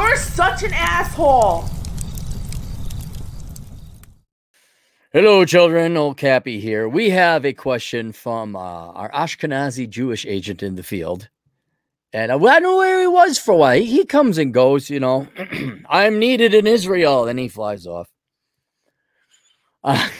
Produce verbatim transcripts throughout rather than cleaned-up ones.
You're such an asshole. Hello, children. Old Cappy here. We have a question from uh, our Ashkenazi Jewish agent in the field. And uh, well, I know where he was for a while. He, he comes and goes, you know. I'm needed in Israel. Then he flies off. Uh,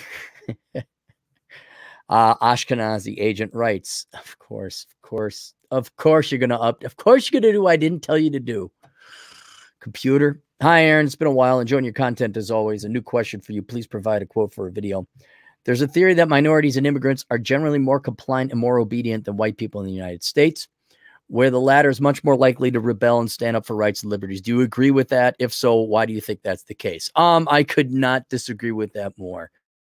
uh, Ashkenazi agent writes, of course, of course, of course you're going to up. Of course you're going to do what I didn't tell you to do. Computer. Hi, Aaron. It's been a while. Enjoying your content as always. A new question for you. Please provide a quote for a video. There's a theory that minorities and immigrants are generally more compliant and more obedient than white people in the United States, where the latter is much more likely to rebel and stand up for rights and liberties. Do you agree with that? If so, why do you think that's the case? Um, I could not disagree with that more.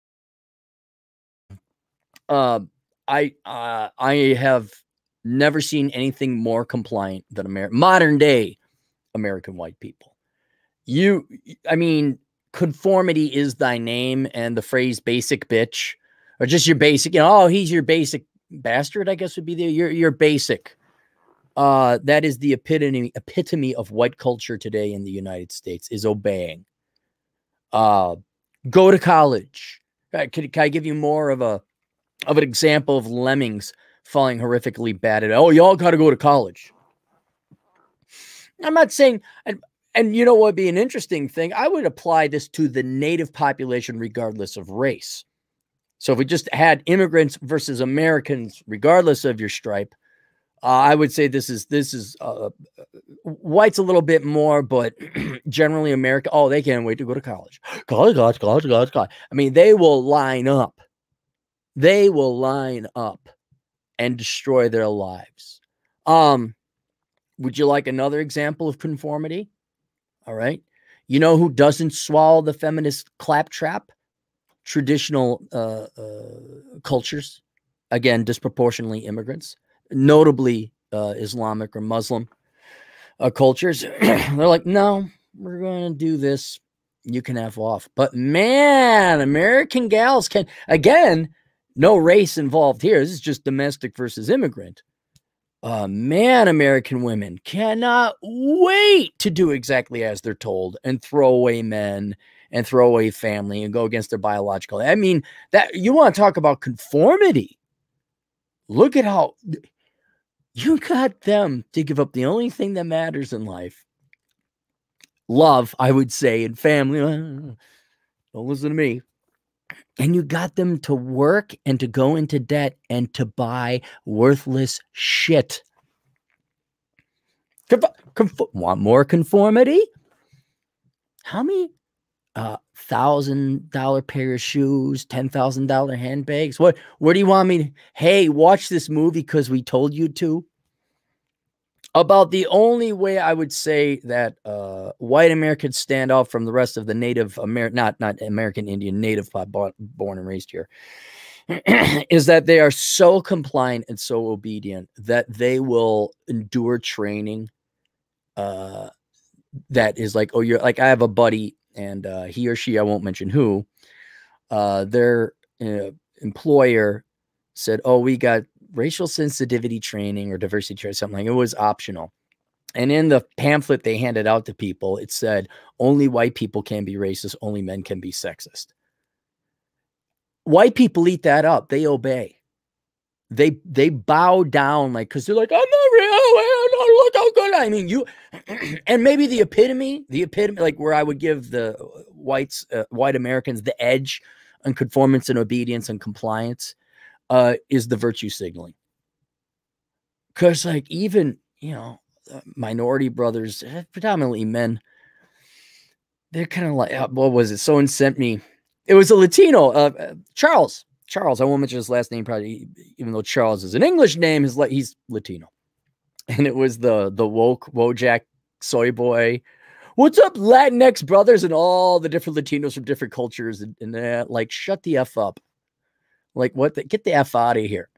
Uh, I uh, I have never seen anything more compliant than Amer- modern day American white people. You, I mean, conformity is thy name, and the phrase basic bitch, or just your basic, you know, oh, he's your basic bastard, I guess would be the, your, your basic. Uh, that is the epitome, epitome of white culture today in the United States, is obeying. Uh, go to college. Uh, can, can I give you more of a, of an example of lemmings falling horrifically bad at, oh, y'all got to go to college. I'm not saying, and, and you know what would be an interesting thing? I would apply this to the native population regardless of race. So if we just had immigrants versus Americans, regardless of your stripe, uh, I would say this is, this is uh, white's a little bit more, but generally America, oh, they can't wait to go to college. College, college, college, college, college. I mean, they will line up. They will line up and destroy their lives. Um, would you like another example of conformity? All right. You know who doesn't swallow the feminist claptrap? Traditional uh, uh, cultures. Again, disproportionately immigrants, notably uh, Islamic or Muslim uh, cultures. They're like, no, we're going to do this. You can have off. But man, American gals can, again, no race involved here. This is just domestic versus immigrant. Uh, man, American women cannot wait to do exactly as they're told and throw away men and throw away family and go against their biological. I mean, that you want to talk about conformity. Look at how you got them to give up the only thing that matters in life. Love, I would say, and family. Don't listen to me. And you got them to work and to go into debt and to buy worthless shit. Conf- conf- want more conformity? How many uh, thousand dollar pair of shoes, ten thousand dollar handbags? What? Where do you want me to? Hey, watch this movie because we told you to. About the only way I would say that uh, white Americans stand out from the rest of the Native American, not not American Indian, Native born and raised here, is that they are so compliant and so obedient that they will endure training. Uh, that is like, oh, you're like, I have a buddy, and uh, he or she, I won't mention who, uh, their uh, employer said, oh, we got racial sensitivity training or diversity training, something like it was optional. And in the pamphlet they handed out to people, it said only white people can be racist, only men can be sexist. White people eat that up. They obey. They they bow down, like, because they're like, I'm not real. Oh, look how good I mean you. And maybe the epitome, the epitome, like where I would give the whites, uh, white Americans the edge on conformance and obedience and compliance. Uh, is the virtue signaling. Because, like, even, you know, uh, minority brothers, predominantly men, they're kind of like, uh, what was it? Someone sent me, it was a Latino, uh, uh, Charles. Charles, I won't mention his last name, probably, even though Charles is an English name, his, he's Latino. And it was the, the woke, Wojak, soy boy. What's up, Latinx brothers, and all the different Latinos from different cultures, and, and uh, like, shut the F up. Like, what? The, get the F out of here.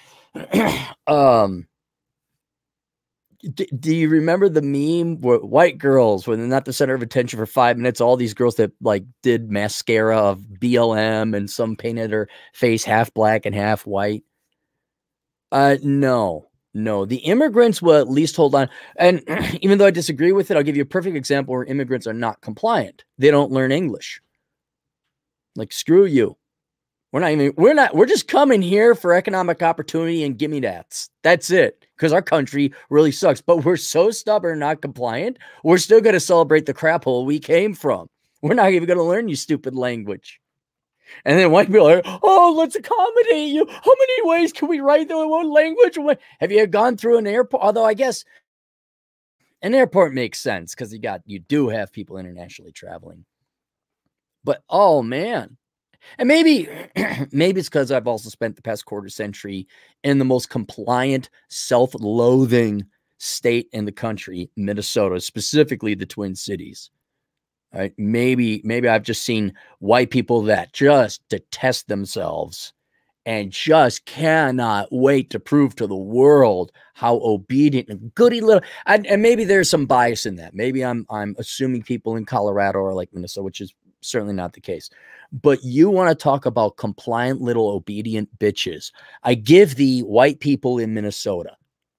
um, do, do you remember the meme where white girls, when they're not the center of attention for five minutes, all these girls that like did mascara of B L M and some painted her face half black and half white? Uh, no. No, the immigrants will at least hold on. And even though I disagree with it, I'll give you a perfect example where immigrants are not compliant. They don't learn English. Like, screw you. We're not even, we're not, we're just coming here for economic opportunity and gimme that's. That's it. Because our country really sucks. But we're so stubborn, not compliant, we're still going to celebrate the crap hole we came from. We're not even going to learn you stupid language. And then white people are like, oh, let's accommodate you. How many ways can we write the one language? Have you gone through an airport? Although I guess an airport makes sense because you got, you do have people internationally traveling. But, oh, man. And maybe, maybe it's because I've also spent the past quarter century in the most compliant, self-loathing state in the country, Minnesota, specifically the Twin Cities. Right? Maybe, maybe I've just seen white people that just detest themselves and just cannot wait to prove to the world how obedient and goody little. And, and maybe there's some bias in that. Maybe I'm I'm assuming people in Colorado are like Minnesota, which is certainly not the case. But you want to talk about compliant little obedient bitches. I give the white people in Minnesota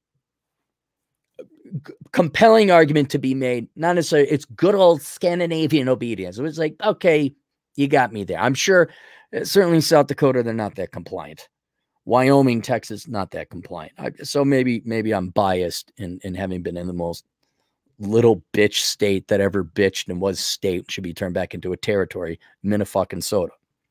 compelling argument to be made. Not necessarily, it's good old Scandinavian obedience. It was like, okay, you got me there. I'm sure, certainly South Dakota, they're not that compliant. Wyoming, Texas, not that compliant. I, so maybe, maybe I'm biased in, in having been in the most little bitch state that ever bitched and was state, should be turned back into a territory, Minnefucking-soda.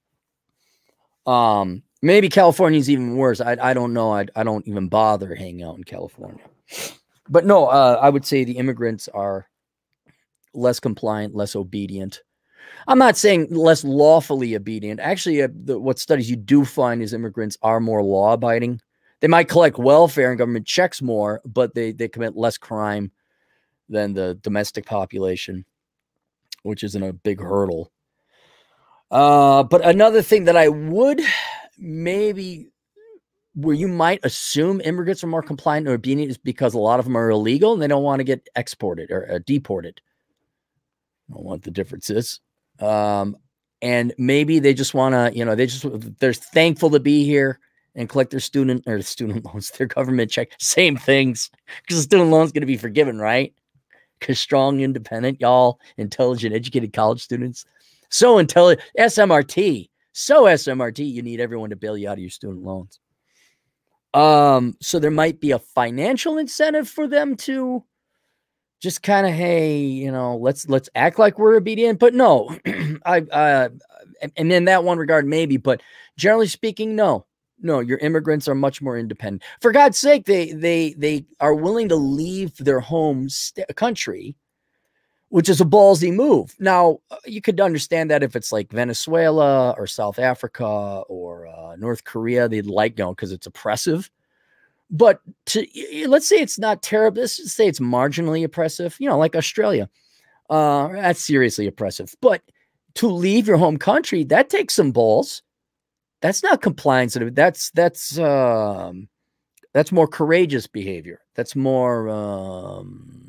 Um, maybe California's even worse. I, I don't know. I, I don't even bother hanging out in California. But no, uh, I would say the immigrants are less compliant, less obedient. I'm not saying less lawfully obedient. Actually, uh, the, what studies you do find is immigrants are more law-abiding. They might collect welfare and government checks more, but they, they commit less crime than the domestic population, which isn't a big hurdle. Uh, but another thing that I would maybe... where you might assume immigrants are more compliant or obedient is because a lot of them are illegal and they don't want to get exported or uh, deported. I don't know what the difference is. Um, and maybe they just want to, you know, they just, they're thankful to be here and collect their student or student loans, their government check, same things, because the student loan's going to be forgiven, right? Because strong, independent, y'all, intelligent, educated college students. So intelligent, S M R T, so S M R T, you need everyone to bail you out of your student loans. Um, so there might be a financial incentive for them to just kind of, hey, you know, let's let's act like we're obedient. But no, I uh, and in that one regard, maybe. But generally speaking, no, no. Your immigrants are much more independent. For God's sake, they they they are willing to leave their home country, which is a ballsy move. Now, you could understand that if it's like Venezuela or South Africa or uh, North Korea, they'd like going because it's oppressive. But to, let's say it's not terrible. Let's just say it's marginally oppressive, you know, like Australia. Uh, that's seriously oppressive. But to leave your home country, that takes some balls. That's not compliance. That's, that's, um, that's more courageous behavior. That's more... Um,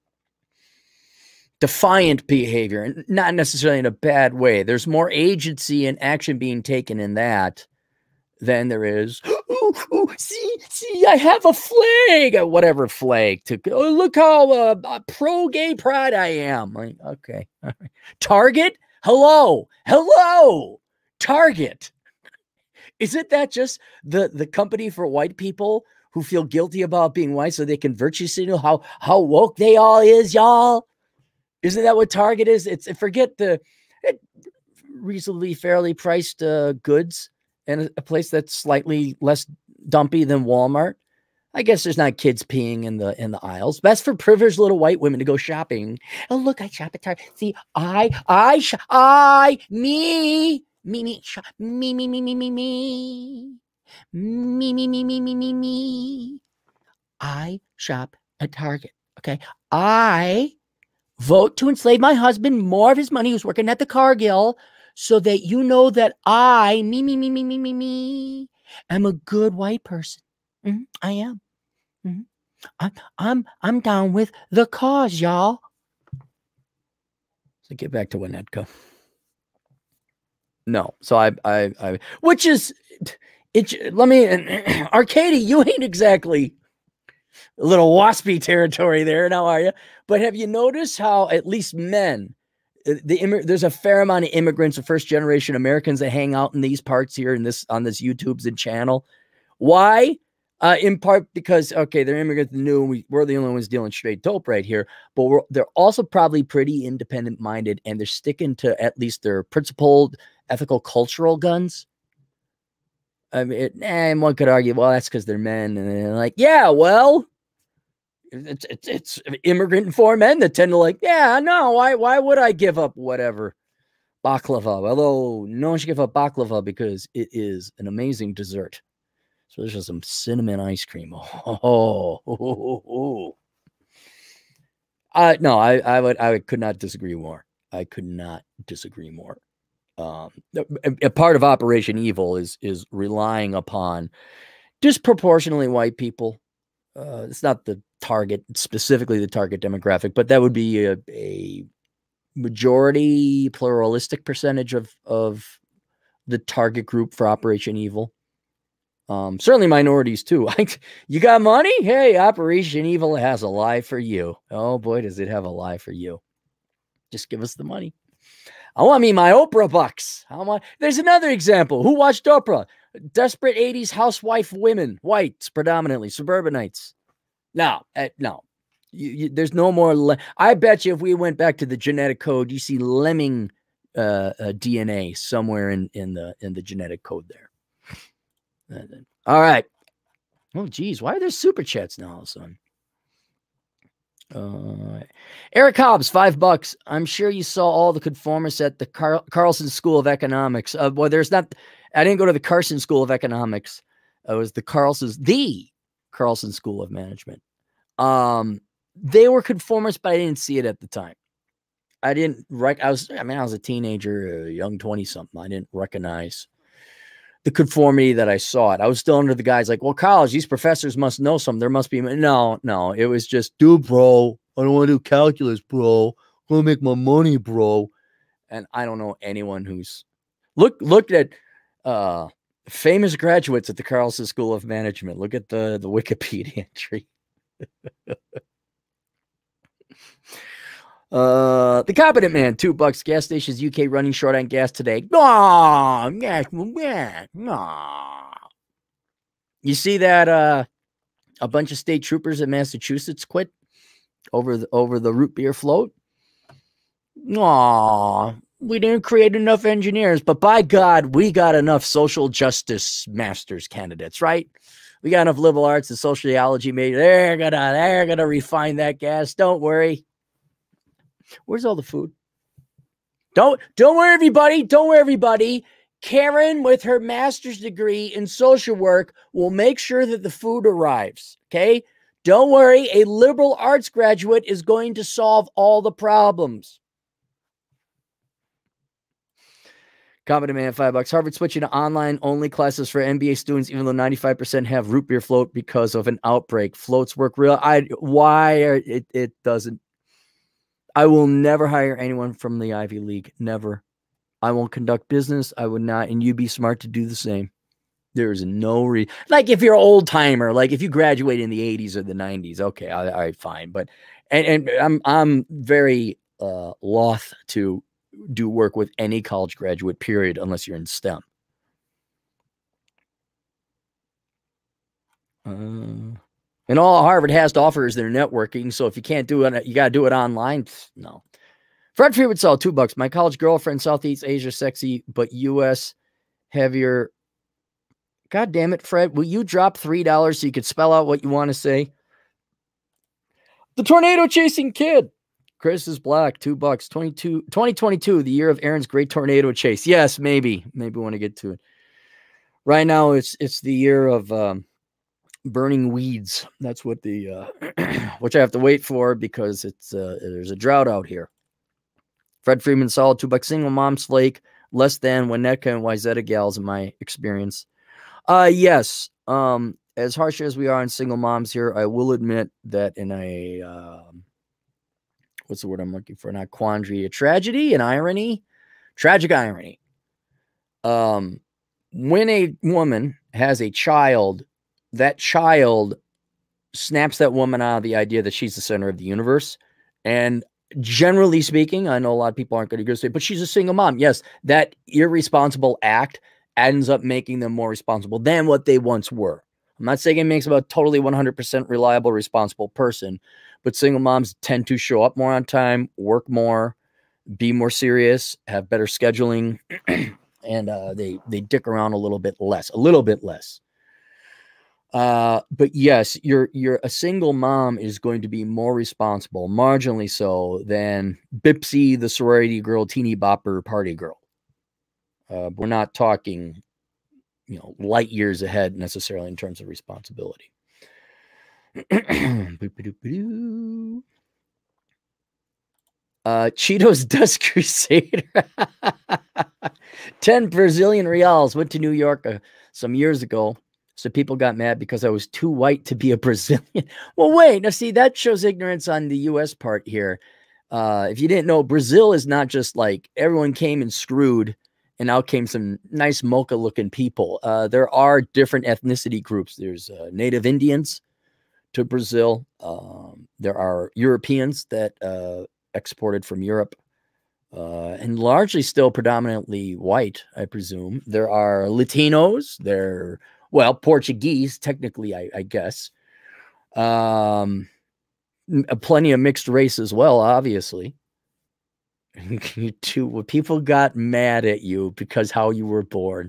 defiant behavior, not necessarily in a bad way. There's more agency and action being taken in that than there is, ooh, ooh, see, see, I have a flag, or whatever flag, to oh, look how uh, pro-gay pride I am. Like, okay. All right. Target? Hello. Hello. Target. Isn't that just the, the company for white people who feel guilty about being white so they can virtue signal how, how woke they all is, y'all? Isn't that what Target is? It's forget the it, reasonably fairly priced uh, goods and a, a place that's slightly less dumpy than Walmart. I guess there's not kids peeing in the in the aisles. That's for privileged little white women to go shopping. Oh, look, I shop at Target. See, I, I, sh I, me, me, me, shop, me, me, me, me, me, me, me, me, me, me, me, me, me. I shop at Target. Okay, I vote to enslave my husband more of his money who's working at the Cargill so that you know that I, me, me, me, me, me, me, me, am a good white person. Mm-hmm, I am. Mm-hmm. I'm, I'm, I'm down with the cause, y'all. So get back to Winnetka. No. So I, I, I, which is, it, let me, Arcady, you ain't exactly A little waspy territory there. Now, are you? But have you noticed how at least men, the there's a fair amount of immigrants of first generation Americans that hang out in these parts here in this on this YouTube's and channel. Why? Uh, in part because, okay, they're immigrants new, and we, we're the only ones dealing straight dope right here, but we're, they're also probably pretty independent minded, and they're sticking to at least their principled, ethical, cultural guns. I mean, it, and one could argue, well, that's because they're men, and they're like, yeah, well, it's, it's, it's immigrant and foreign men that tend to like, yeah, no, why, why would I give up whatever baklava? Although no one should give up baklava because it is an amazing dessert. So there's just some cinnamon ice cream. Oh, oh, oh, oh, oh. Uh, no, I, I would, I would, could not disagree more. I could not disagree more. Um, a, a part of Operation Evil is is relying upon disproportionately white people. Uh, it's not the target, specifically the target demographic, but that would be a, a majority pluralistic percentage of of the target group for Operation Evil. Um, certainly minorities too. You got money? Hey, Operation Evil has a lie for you. Oh boy, does it have a lie for you. Just give us the money. I want me my Oprah bucks. How much? There's another example. Who watched Oprah? Desperate eighties housewife women, whites predominantly, suburbanites. No, uh, no. You, you, there's no more. I bet you if we went back to the genetic code, you see lemming uh, uh, D N A somewhere in, in the in the genetic code there. All right. Oh, geez. Why are there super chats now all of a sudden? Uh, Eric Hobbs, five bucks. I'm sure you saw all the conformists at the Car Carlson School of Economics. Uh, well, there's not. I didn't go to the Carson School of Economics. It was the Carlson's, the Carlson School of Management. Um, they were conformists, but I didn't see it at the time. I didn't. Rec I was. I mean, I was a teenager, a young twenty something. I didn't recognize the conformity that I saw it. I was still under the guys like, well, college, these professors must know something. There must be. No, no. It was just, dude, bro, I don't want to do calculus, bro. I'm going to make my money, bro. And I don't know anyone who's look, looked at uh, famous graduates at the Carlson School of Management. Look at the, the Wikipedia entry. Uh, the Competent Man, two bucks. Gas stations U K running short on gas today. Oh, yes, no. You see that uh, a bunch of state troopers in Massachusetts quit over the, over the root beer float? Aw, we didn't create enough engineers, but by God, we got enough social justice masters candidates, right? We got enough liberal arts and sociology majors. They're gonna, they're gonna refine that gas. Don't worry. Where's all the food? Don't don't worry, everybody. Don't worry, everybody. Karen, with her master's degree in social work, will make sure that the food arrives. Okay? Don't worry. A liberal arts graduate is going to solve all the problems. Competent Man, five bucks. Harvard switching to online only classes for M B A students, even though ninety-five percent have root beer float because of an outbreak. Floats work real. I why are, it it doesn't. I will never hire anyone from the Ivy League. Never. I won't conduct business. I would not. And you'd be smart to do the same. There is no reason. Like if you're an old timer, like if you graduated in the eighties or the nineties, okay, all right, fine. But and, and I'm I'm very uh, loath to do work with any college graduate, period, unless you're in STEM. Uh, And all Harvard has to offer is their networking. So if you can't do it, you got to do it online. No. Fred Freeman saw two bucks. My college girlfriend, Southeast Asia, sexy, but U S heavier. God damn it, Fred. Will you drop three dollars so you could spell out what you want to say? The tornado chasing kid. Chris is black, two bucks. twenty-two, twenty twenty-two, the year of Aaron's great tornado chase. Yes, maybe. Maybe we want to get to it. Right now, it's it's the year of um, burning weeds. That's what the uh, which I have to wait for because it's uh, there's a drought out here. Fred Freeman solid two bucks. Single mom's flake less than Winnetka and Wyzetta gals in my experience. Uh yes. Um, as harsh as we are on single moms here, I will admit that in a um, what's the word I'm looking for? Not quandary, a tragedy, an irony, tragic irony. Um, when a woman has a child, that child snaps that woman out of the idea that she's the center of the universe. And generally speaking, I know a lot of people aren't going to go say, but she's a single mom. Yes, that irresponsible act ends up making them more responsible than what they once were. I'm not saying it makes them a totally one hundred percent reliable, responsible person, but single moms tend to show up more on time, work more, be more serious, have better scheduling, and uh, they, they dick around a little bit less, a little bit less. Uh, but yes, you're, you're a single mom is going to be more responsible, marginally so, than Bipsy, the sorority girl, teeny bopper party girl. Uh, we're not talking, you know, light years ahead necessarily in terms of responsibility. uh, Cheetos Dust Crusader. ten Brazilian reals. Went to New York uh, some years ago. So people got mad because I was too white to be a Brazilian. Well, wait. Now, see, that shows ignorance on the U S part here. Uh, if you didn't know, Brazil is not just like everyone came and screwed and out came some nice mocha-looking people. Uh, there are different ethnicity groups. There's uh, Native Indians to Brazil. Um, there are Europeans that uh, exported from Europe. Uh, and largely still predominantly white, I presume. There are Latinos. There Well, Portuguese, technically, I, I guess. Um, plenty of mixed race as well, obviously. You too, well, people got mad at you because how you were born.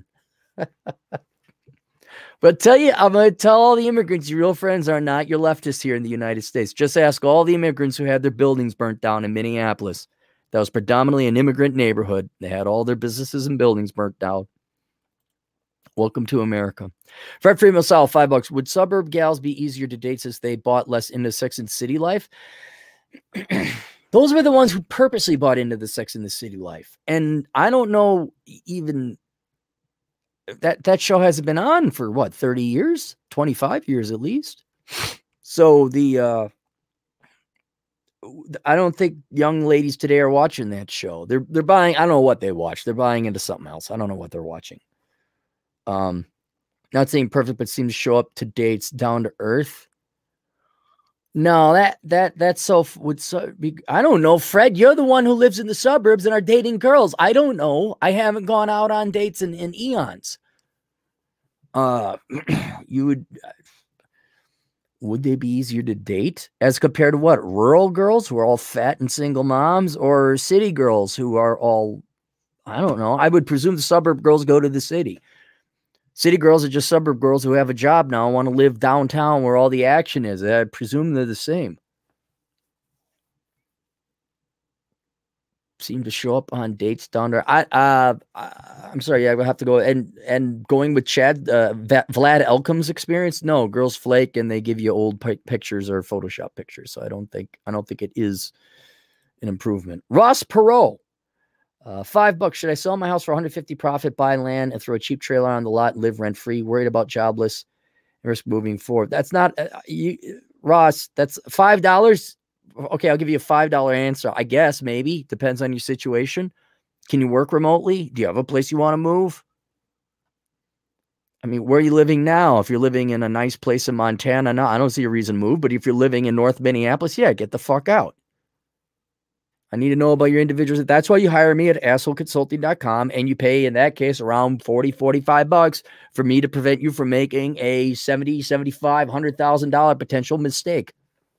But tell you, I'm going to tell all the immigrants, your real friends are not your leftists here in the United States. Just ask all the immigrants who had their buildings burnt down in Minneapolis. That was predominantly an immigrant neighborhood. They had all their businesses and buildings burnt down. Welcome to America. Fred Freeman South, five bucks. Would suburb gals be easier to date since they bought less into Sex and City life? Those were the ones who purposely bought into the Sex and the City life. And I don't know even that that show hasn't been on for what, thirty years, twenty-five years at least. So the, uh, I don't think young ladies today are watching that show. They're, they're buying, I don't know what they watch. They're buying into something else. I don't know what they're watching. Um, not saying perfect, but seems to show up to dates down to earth. No, that, that, that's so would so be, I don't know, Fred, you're the one who lives in the suburbs and are dating girls. I don't know. I haven't gone out on dates in, in eons. Uh, you would, would they be easier to date as compared to what? Rural girls who are all fat and single moms, or city girls who are all, I don't know. I would presume the suburb girls go to the city. City girls are just suburb girls who have a job now and want to live downtown where all the action is. I presume they're the same. Seem to show up on dates down there. I, uh, I'm sorry, yeah, I will have to go. And and going with Chad, uh, Vlad Elkam's experience, no, girls flake and they give you old pictures or Photoshop pictures. So I don't think I don't think it is an improvement. Ross Perot. Uh, five bucks. Should I sell my house for one hundred fifty profit, buy land, and throw a cheap trailer on the lot and live rent free? Worried about jobless and risk moving forward. That's not uh, you, Ross. That's five dollars. Okay, I'll give you a five dollar answer. I guess maybe depends on your situation. Can you work remotely? Do you have a place you want to move? I mean, where are you living now? If you're living in a nice place in Montana, no, I don't see a reason to move. But if you're living in North Minneapolis, yeah, get the fuck out. I need to know about your individuals. That's why you hire me at asshole consulting dot com, and you pay, in that case, around forty, forty-five bucks for me to prevent you from making a seventy, seventy-five, one hundred thousand dollar potential mistake.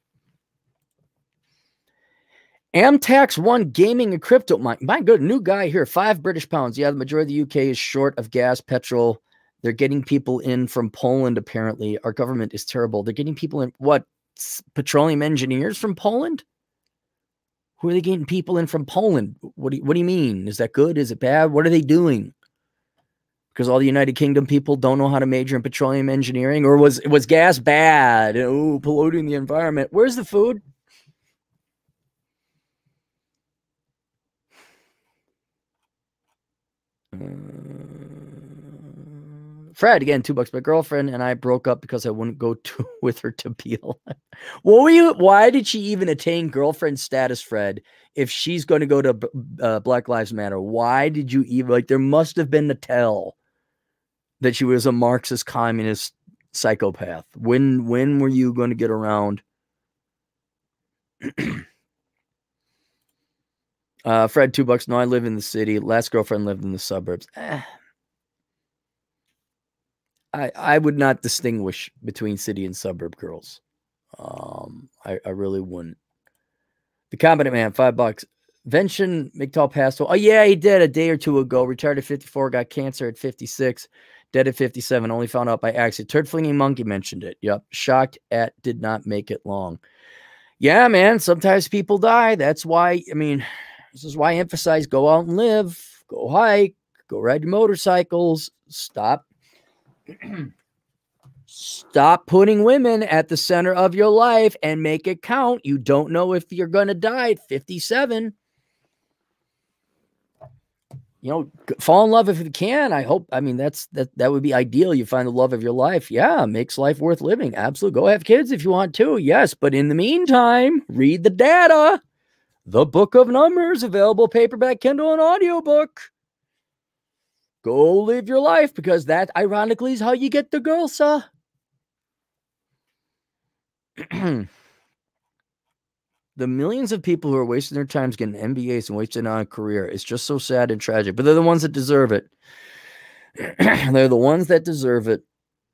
Amtax One Gaming and Crypto. My, my good new guy here, five British pounds. Yeah, the majority of the U K is short of gas, petrol. They're getting people in from Poland, apparently. Our government is terrible. They're getting people in, what, petroleum engineers from Poland? Who are they getting people in from Poland? What do you, what do you mean? Is that good? Is it bad? What are they doing? Because all the United Kingdom people don't know how to major in petroleum engineering? Or was, was gas bad? Oh, polluting the environment. Where's the food? Uh, Fred, again, two bucks. My girlfriend and I broke up because I wouldn't go to with her to Beale. What were you? Why did she even attain girlfriend status, Fred? If she's going to go to uh, Black Lives Matter, why did you even like? There must have been a tell that she was a Marxist communist psychopath. When when were you going to get around? uh, Fred, two bucks. No, I live in the city. Last girlfriend lived in the suburbs. Eh. I I would not distinguish between city and suburb girls. Um, I, I really wouldn't. The Competent Man, five bucks. Vincent McTall passed away. Oh, yeah, he did a day or two ago. Retired at fifty-four, got cancer at fifty-six, dead at fifty-seven. Only found out by accident. Turd Flinging Monkey mentioned it. Yep. Shocked at did not make it long. Yeah, man. Sometimes people die. That's why, I mean, this is why I emphasize go out and live, go hike, go ride your motorcycles. Stop. Stop putting women at the center of your life and make it count. You don't know if you're going to die at fifty-seven. You know, fall in love if you can. I hope, I mean, that's, that, that would be ideal. You find the love of your life. Yeah. Makes life worth living. Absolutely. Go have kids if you want to. Yes. But in the meantime, read the data, the Book of Numbers, available paperback, Kindle, and audiobook. Go live your life, because that ironically is how you get the girl, sir. The millions of people who are wasting their times getting M B As and wasting on a career is just so sad and tragic. But they're the ones that deserve it. They're the ones that deserve it.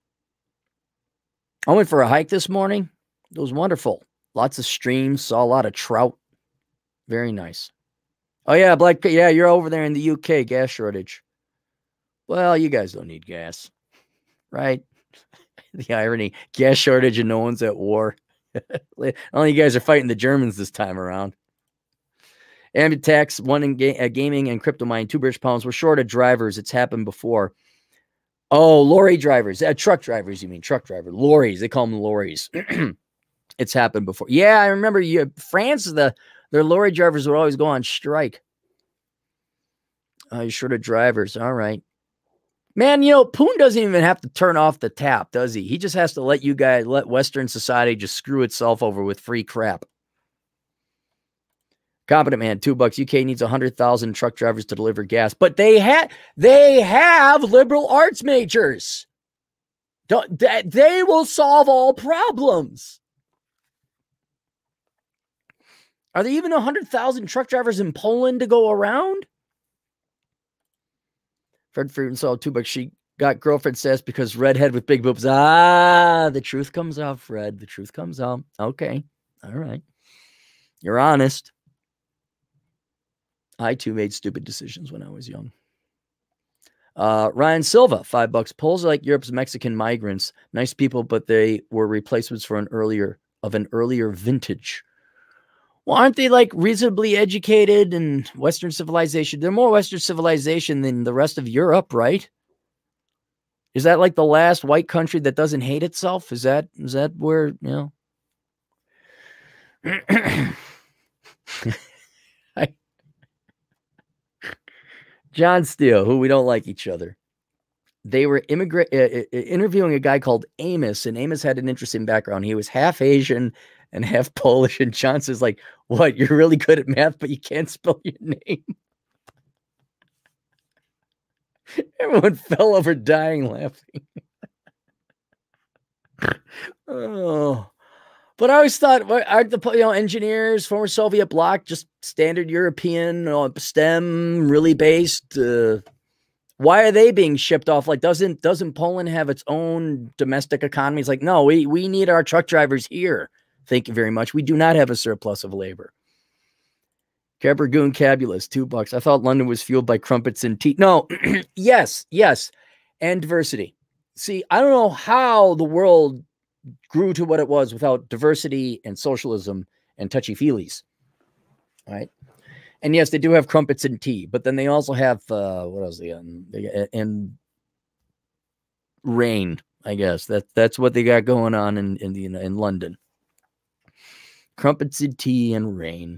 I went for a hike this morning. It was wonderful. Lots of streams. Saw a lot of trout. Very nice. Oh, yeah, Black. Yeah, you're over there in the U K. Gas shortage. Well, you guys don't need gas, right? The irony. Gas shortage and no one's at war. Only you guys are fighting the Germans this time around. Ambitax, one in ga uh, gaming and crypto mining, two British pounds. We're short of drivers. It's happened before. Oh, lorry drivers. Uh, truck drivers, you mean. Truck driver. Lorries. They call them lorries. It's happened before. Yeah, I remember you. France, the their lorry drivers would always go on strike. Uh, you're short of drivers. All right. Man, you know, Poon doesn't even have to turn off the tap, does he? He just has to let you guys, let Western society just screw itself over with free crap. Competent Man, two bucks. U K needs one hundred thousand truck drivers to deliver gas. But they, ha they have liberal arts majors. Don't, that they will solve all problems. Are there even one hundred thousand truck drivers in Poland to go around? Fred Fruit saw two bucks. She got girlfriend says because redhead with big boobs. Ah, the truth comes out, Fred. The truth comes out. Okay. All right. You're honest. I, too, made stupid decisions when I was young. Uh, Ryan Silva, five bucks. Poles are like Europe's Mexican migrants. Nice people, but they were replacements for an earlier, of an earlier vintage. Well, aren't they like reasonably educated in Western civilization? They're more Western civilization than the rest of Europe, right? Is that like the last white country that doesn't hate itself? Is that, is that where, you know? I, John Steele, who we don't like each other. They were immigrant uh, interviewing a guy called Amos, and Amos had an interesting background. He was half Asian and half Polish, and Johnson's like, what, you're really good at math, but you can't spell your name? Everyone fell over dying laughing. Oh, but I always thought, aren't the you know, engineers, former Soviet bloc, just standard European, you know, STEM, really based? Uh, why are they being shipped off? Like, doesn't doesn't Poland have its own domestic economy? It's like, no, we, we need our truck drivers here. Thank you very much. We do not have a surplus of labor. Cabergoon Cabulous, two bucks. I thought London was fueled by crumpets and tea. No, yes, yes. And diversity. See, I don't know how the world grew to what it was without diversity and socialism and touchy-feelies. All right. And yes, they do have crumpets and tea, but then they also have, uh, what else? They, um, they, and rain, I guess. That, that's what they got going on in, in, the, in London. Crumpets and tea and rain.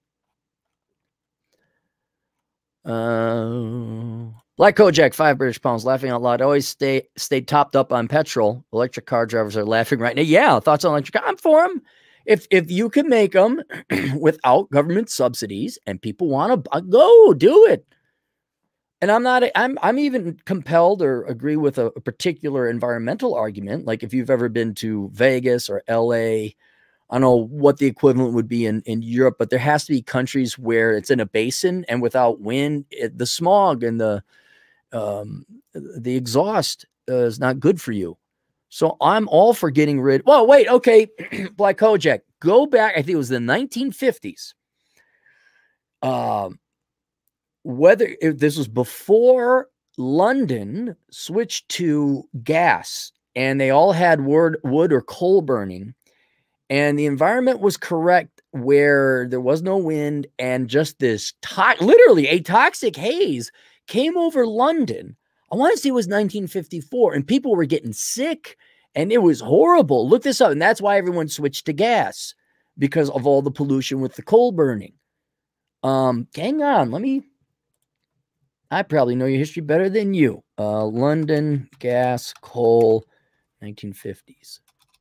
Uh, Black Kojak, five British pounds, laughing out loud. Always stay stay topped up on petrol. Electric car drivers are laughing right now. Yeah, thoughts on electric car? I'm for them. If if you can make them without government subsidies and people want to go, do it. And I'm not, I'm, I'm even compelled or agree with a, a particular environmental argument. Like if you've ever been to Vegas or L A, I don't know what the equivalent would be in, in Europe, but there has to be countries where it's in a basin and without wind, it, the smog and the, um, the exhaust uh, is not good for you. So I'm all for getting rid. Well, wait, okay. Black Kojak, go back. I think it was the nineteen fifties. Um, whether if this was before London switched to gas and they all had wood, wood or coal burning, and the environment was correct where there was no wind and just this to- literally a toxic haze came over London. I want to say it was nineteen fifty-four, and people were getting sick and it was horrible. Look this up. And that's why everyone switched to gas, because of all the pollution with the coal burning. Um, hang on, let me, I probably know your history better than you. Uh, London, gas, coal, nineteen fifties.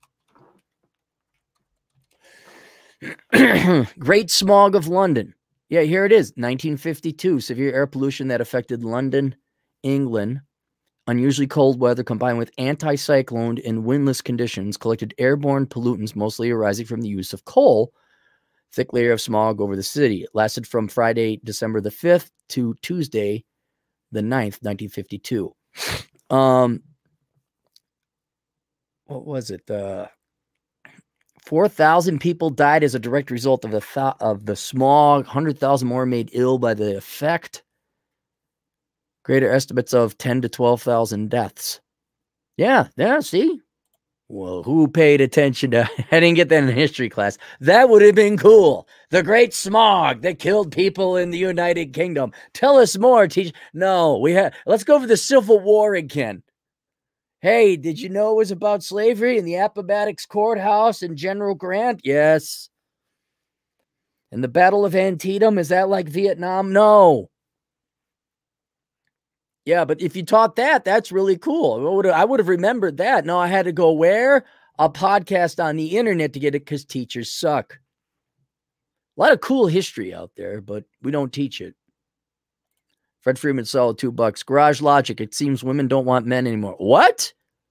Great Smog of London. Yeah, here it is, nineteen fifty-two. Severe air pollution that affected London, England. Unusually cold weather combined with anticyclone and windless conditions collected airborne pollutants, mostly arising from the use of coal. Thick layer of smog over the city. It lasted from Friday, December the fifth to Tuesday, the ninth, nineteen fifty-two. Um, what was it? Uh, four thousand people died as a direct result of the, th- of the smog. one hundred thousand more made ill by the effect. Greater estimates of ten to twelve thousand deaths. Yeah, yeah, see? Well, who paid attention to, I didn't get that in history class. That would have been cool. The Great Smog that killed people in the United Kingdom. Tell us more, teach. No, we have, let's go for the Civil War again. Hey, did you know it was about slavery in the Appomattox Courthouse and General Grant? Yes. And the Battle of Antietam, is that like Vietnam? No. Yeah, but if you taught that, that's really cool. I would have remembered that. No, I had to go where? A podcast on the internet to get it because teachers suck. A lot of cool history out there, but we don't teach it. Fred Freeman sold two bucks. Garage Logic. It seems women don't want men anymore. What?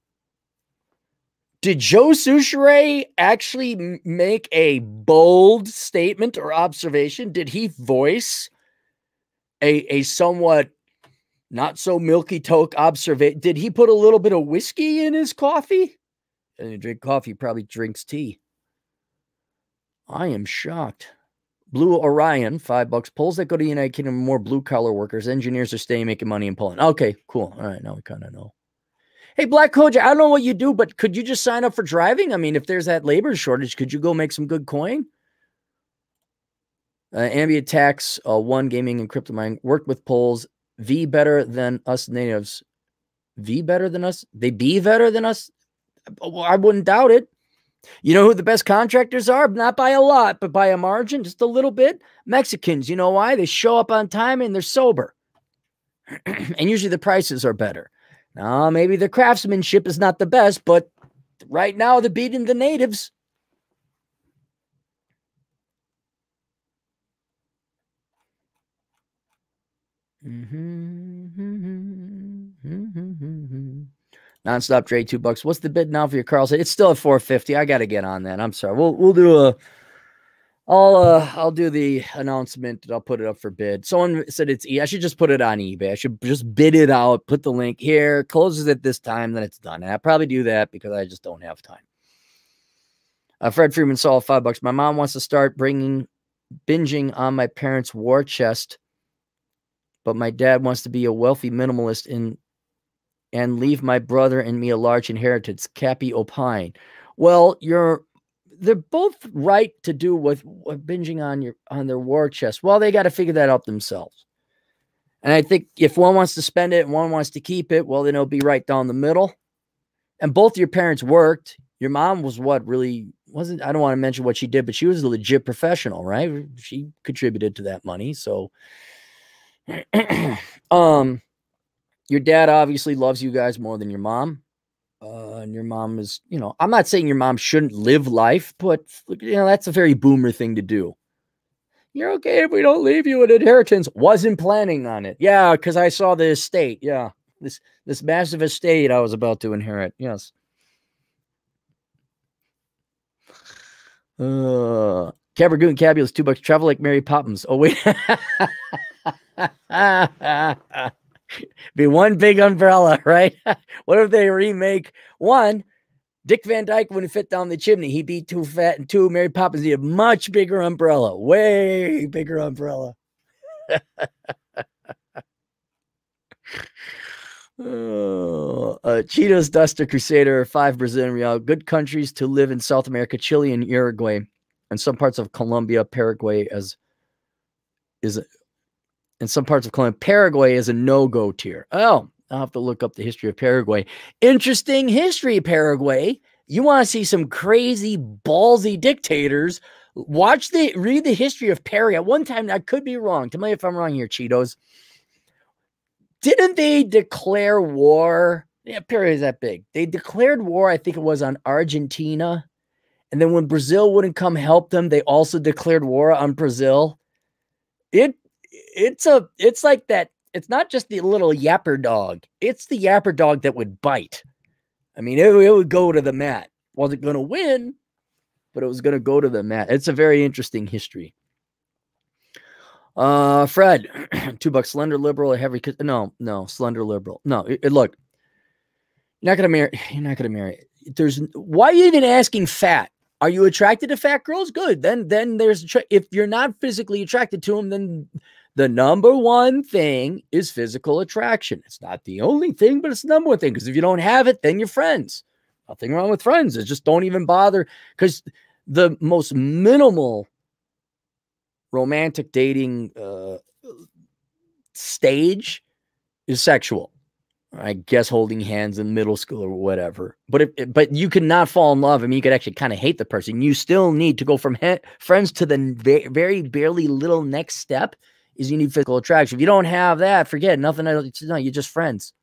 Did Joe Soucheray actually make a bold statement or observation? Did he voice a, a somewhat not so milky toke observation? Did he put a little bit of whiskey in his coffee? And you drink coffee, probably drinks tea. I am shocked. Blue Orion, five bucks. Polls that go to the United Kingdom, more blue-collar workers. Engineers are staying, making money in Poland. Okay, cool. All right, now we kind of know. Hey, Black Kojak, I don't know what you do, but could you just sign up for driving? I mean, if there's that labor shortage, could you go make some good coin? Uh, Ambient Tax, uh, One Gaming and Crypto Mining, worked with polls. V better than us natives. V better than us? They be better than us? Well, I wouldn't doubt it. You know who the best contractors are? Not by a lot, but by a margin, just a little bit. Mexicans. You know why? They show up on time and they're sober. And usually the prices are better. Now, maybe the craftsmanship is not the best, but right now they're beating the natives. Mm-hmm. Nonstop Dre, two bucks. What's the bid now for your Carlson? It's still at four fifty. I got to get on that. I'm sorry. We'll we'll do a. I'll uh I'll do the announcement. I'll put it up for bid. Someone said it's e. I should just put it on eBay. I should just bid it out. Put the link here. Closes at this time. Then it's done. And I'll probably do that because I just don't have time. Uh, Fred Freeman saw five bucks. My mom wants to start bringing binging on my parents' war chest. But my dad wants to be a wealthy minimalist in, and leave my brother and me a large inheritance. Cappy opine. Well, you're they're both right to do with, with binging on your on their war chest. Well, they got to figure that out themselves. And I think if one wants to spend it and one wants to keep it, well, then it'll be right down the middle. And both your parents worked. Your mom was what really wasn't. I don't want to mention what she did, but she was a legit professional, right? She contributed to that money, so. um, your dad obviously loves you guys more than your mom. Uh, and your mom is, you know, I'm not saying your mom shouldn't live life, but you know, that's a very boomer thing to do. You're okay if we don't leave you an inheritance. Wasn't planning on it. Yeah, because I saw the estate. Yeah, this this massive estate I was about to inherit. Yes. Uh, Cabergoon Cabulous, two bucks. Travel like Mary Poppins. Oh, wait. Be one big umbrella, right? What if they remake one? Dick Van Dyke wouldn't fit down the chimney. He'd be too fat, and two, Mary Poppins needed a much bigger umbrella. Way bigger umbrella. Oh, uh, Cheetos Duster Crusader, five Brazilian real. Good countries to live in South America, Chile and Uruguay, and some parts of Colombia, Paraguay as is in some parts of Colombia. Paraguay is a no-go tier. Oh, I'll have to look up the history of Paraguay. Interesting history, Paraguay. You want to see some crazy, ballsy dictators? Watch the read the history of Paraguay. At one time, I could be wrong. Tell me if I'm wrong here, Cheetos. Didn't they declare war? Yeah, Paraguay is that big. They declared war, I think it was on Argentina. And then when Brazil wouldn't come help them, they also declared war on Brazil. It it's a it's like that. It's not just the little yapper dog. It's the yapper dog that would bite. I mean, it, it would go to the mat. Wasn't going to win, but it was going to go to the mat. It's a very interesting history. Uh, Fred, two bucks. Slender liberal or heavy? No, no, slender liberal. No, it, it, look, you're not gonna marry. You're not gonna marry. There's why are you even asking fat? Are you attracted to fat girls? Good. Then, then there's if you're not physically attracted to them, then the number one thing is physical attraction. It's not the only thing, but it's the number one thing. Because if you don't have it, then you're friends. Nothing wrong with friends. It's just don't even bother. Because the most minimal romantic dating uh, stage is sexual. I guess holding hands in middle school or whatever. But if but you could not fall in love. I mean, you could actually kind of hate the person. You still need to go from friends to the very, very barely little next step is you need physical attraction. If you don't have that, forget nothing. No, you're just friends.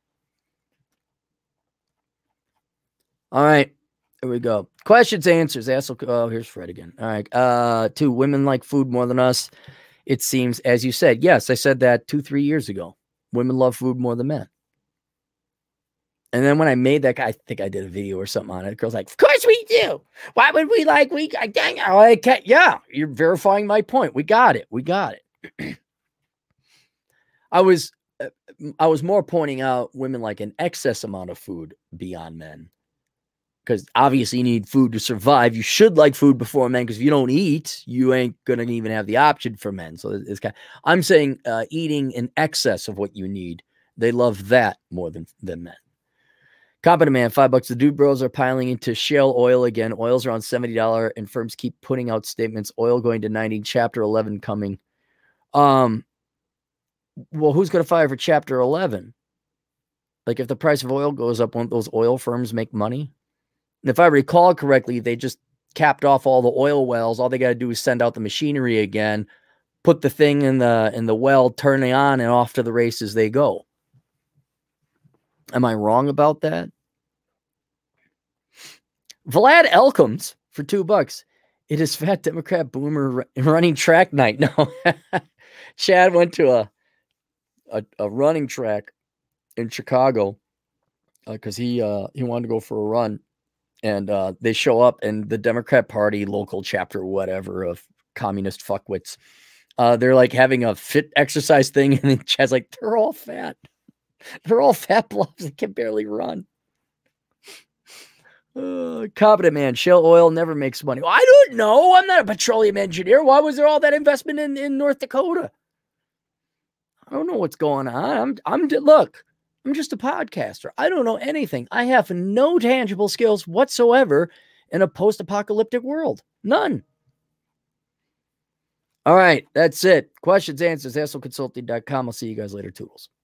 All right. Here we go. Questions, answers. Asshole. Oh, here's Fred again. All right. Uh, two, women like food more than us. It seems, as you said. Yes, I said that two, three years ago. Women love food more than men. And then when I made that guy, I think I did a video or something on it. The girl's like, of course we do. Why would we like, we, I, I can't, yeah, you're verifying my point. We got it. We got it. I was, I was more pointing out women like an excess amount of food beyond men. Because obviously you need food to survive. You should like food before men, because if you don't eat, you ain't going to even have the option for men. So it's kind of, I'm saying uh, eating in excess of what you need. They love that more than, than men. Competent man, five bucks. The dude bros are piling into shale oil again. Oil's around seventy dollars, and firms keep putting out statements. Oil going to ninety. Chapter eleven coming. Um. Well, who's going to file for Chapter eleven? Like, if the price of oil goes up, won't those oil firms make money? And if I recall correctly, they just capped off all the oil wells. All they got to do is send out the machinery again, put the thing in the in the well, turn it on, and off to the races they go. Am I wrong about that? Vlad Elkins for two bucks. It is fat Democrat boomer running track night. No, Chad went to a, a a running track in Chicago because uh, he uh, he wanted to go for a run, and uh, they show up, and the Democrat Party local chapter, whatever, of communist fuckwits, uh, they're like having a fit exercise thing, and then Chad's like, they're all fat. They're all fat blobs that can barely run. Uh, competent man. Shell oil never makes money. Well, I don't know. I'm not a petroleum engineer. Why was there all that investment in, in North Dakota? I don't know what's going on. I'm, I'm, look, I'm just a podcaster. I don't know anything. I have no tangible skills whatsoever in a post-apocalyptic world. None. All right. That's it. Questions, answers, asshole consulting dot com. I'll see you guys later, Toodles.